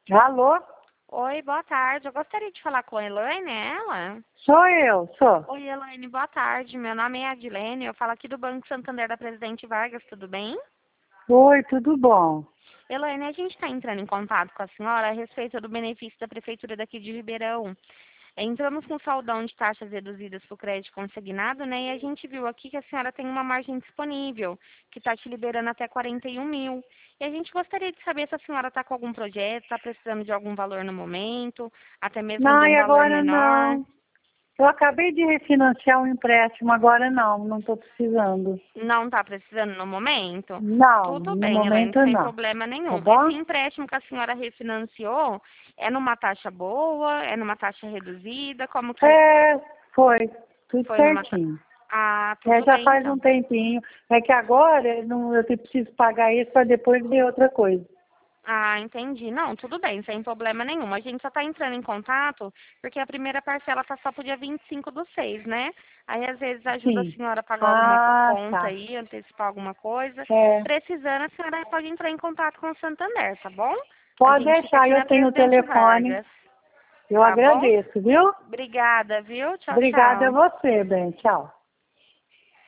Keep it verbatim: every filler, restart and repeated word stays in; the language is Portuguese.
Alô? Oi, boa tarde. Eu gostaria de falar com a Elaine, é ela? Sou eu, sou. Oi, Elaine, boa tarde. Meu nome é Adilene, eu falo aqui do Banco Santander da Presidente Vargas, tudo bem? Oi, tudo bom? Elaine, a gente está entrando em contato com a senhora a respeito do benefício da Prefeitura daqui de Ribeirão. Entramos com saldão de taxas reduzidas para o crédito consignado, né? E a gente viu aqui que a senhora tem uma margem disponível, que está te liberando até quarenta e um mil. E a gente gostaria de saber se a senhora está com algum projeto, está precisando de algum valor no momento, até mesmo de Não, um e valor agora menor. não. Eu acabei de refinanciar um empréstimo, agora não, não estou precisando. Não está precisando no momento? Não, Tudo no bem, Helene, momento sem não. problema Tá nenhum. Esse bom? empréstimo que a senhora refinanciou é numa taxa boa, é numa taxa reduzida, como que É, foi, tudo foi numa taxa? certinho. Ah, É, tudo já bem faz então. um tempinho. É que agora não, eu preciso pagar isso para depois ver outra coisa. Ah, entendi. Não, tudo bem, sem problema nenhum. A gente só está entrando em contato porque a primeira parcela tá só pro dia vinte e cinco do seis, né? Aí às vezes ajuda a Sim. senhora a pagar alguma Ah, conta tá. aí, antecipar alguma coisa. É, Precisando, a senhora pode entrar em contato com o Santander, tá bom? A pode gente fica deixar, aqui eu na tenho o Presidente telefone. Vargas, Eu tá bom? agradeço, viu? Obrigada, viu? Tchau, Obrigada a tchau. você, bem. Tchau.